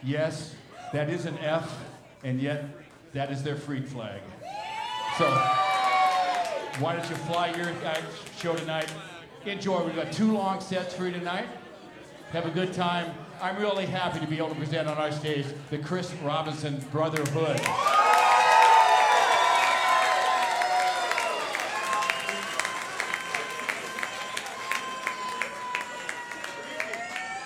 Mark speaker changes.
Speaker 1: Yes, that is an F, and yet that is their freak flag. So, why don't you fly your show tonight? Enjoy. We've got 2 long sets for you tonight. Have a good time. I'm really happy to be able to present on our stage the Chris Robinson Brotherhood.